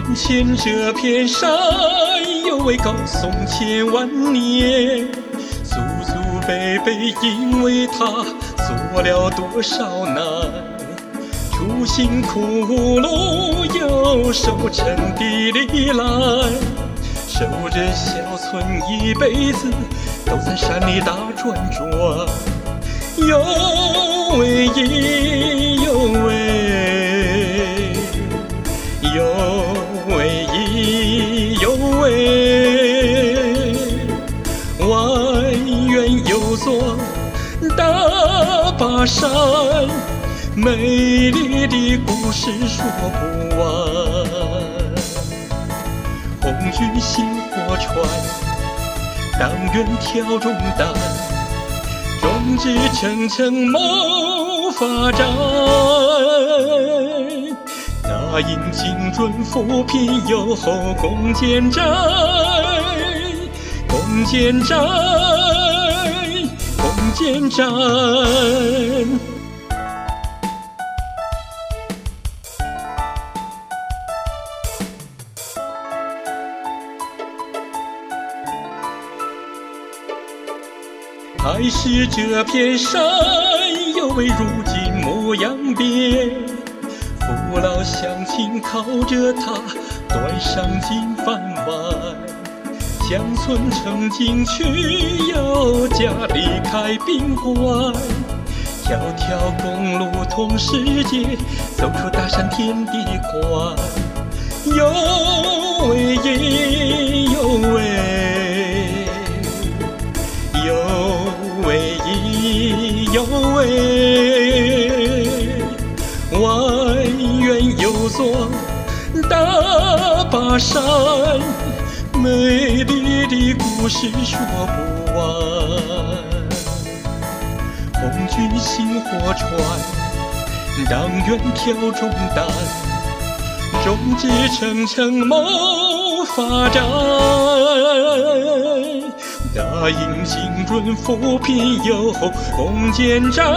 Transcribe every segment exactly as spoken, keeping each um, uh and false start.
眼前这片山，有位高耸千万年，祖祖辈辈因为它做了多少难，出辛苦路又受成地里来，守着小村一辈子，都在山里打转转，有为一有为，有为一有为，外缘有座大巴山，美丽的故事说不完。红军星火传，当元挑重担，众志成城谋发展。大营精准扶贫有后攻坚战，攻坚战，攻坚战。还是这片山，有位如今模样变，父老乡亲靠着它端上金饭碗，乡村城进去有家离开宾馆，条条公路通世界，走出大山天地宽，有为也有为，有为一有为，外缘有座大巴山，美丽的故事说不完。红军星火传，当元挑重担，众志成城谋发展。大营精准扶贫有后攻坚战，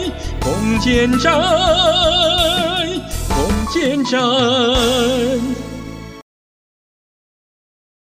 攻坚战，攻坚战。